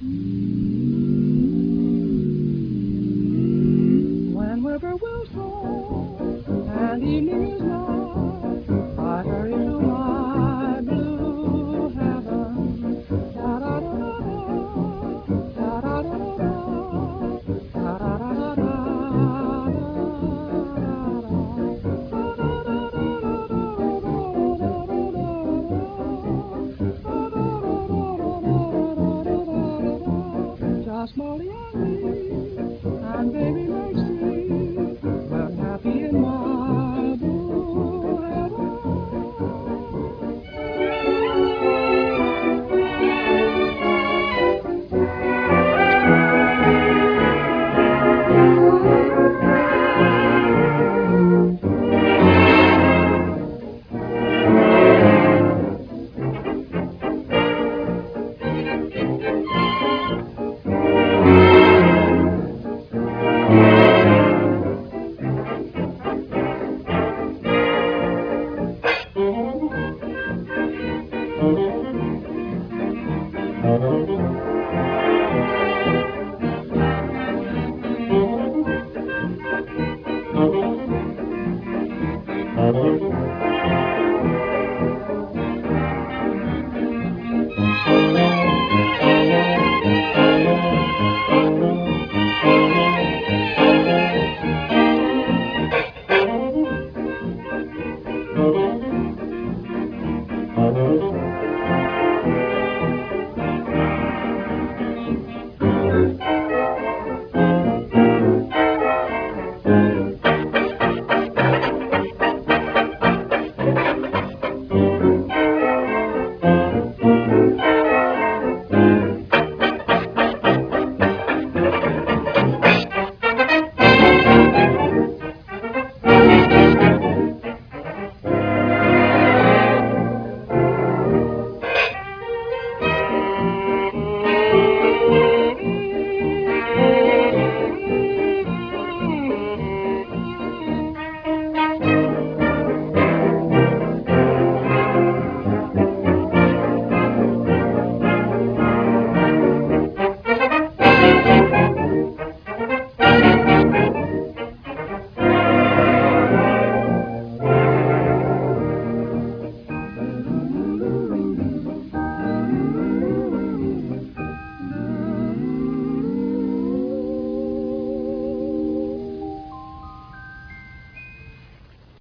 When whippoorwills song and evening is nigh, I hurry to my blue heaven. Da da da da da, da da da da, da da da da da. Just Molly and me, and baby makes three. We're happy in my blue heaven.